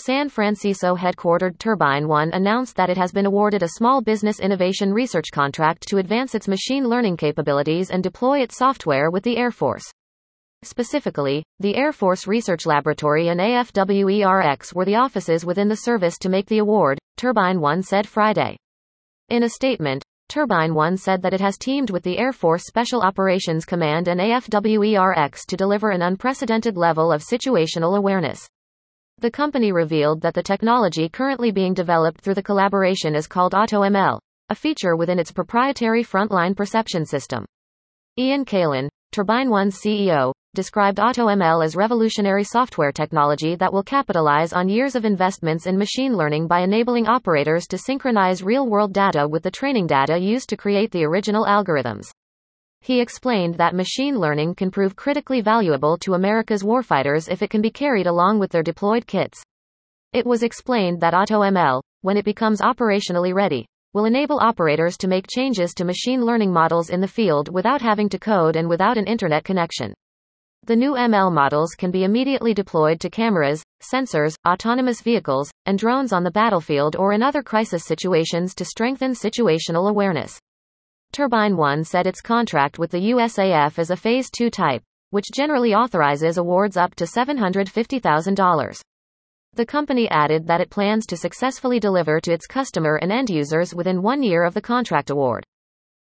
San Francisco-headquartered Turbine One announced that it has been awarded a small business innovation research contract to advance its machine learning capabilities and deploy its software with the Air Force. Specifically, the Air Force Research Laboratory and AFWERX were the offices within the service to make the award, Turbine One said Friday. In a statement, Turbine One said that it has teamed with the Air Force Special Operations Command and AFWERX to deliver an unprecedented level of situational awareness. The company revealed that the technology currently being developed through the collaboration is called AutoML, a feature within its proprietary frontline perception system. Ian Kalin, Turbine One's CEO, described AutoML as revolutionary software technology that will capitalize on years of investments in machine learning by enabling operators to synchronize real-world data with the training data used to create the original algorithms. He explained that machine learning can prove critically valuable to America's warfighters if it can be carried along with their deployed kits. It was explained that AutoML, when it becomes operationally ready, will enable operators to make changes to machine learning models in the field without having to code and without an internet connection. The new ML models can be immediately deployed to cameras, sensors, autonomous vehicles, and drones on the battlefield or in other crisis situations to strengthen situational awareness. Turbine One said its contract with the USAF is a Phase 2 type, which generally authorizes awards up to $750,000. The company added that it plans to successfully deliver to its customer and end users within 1 year of the contract award.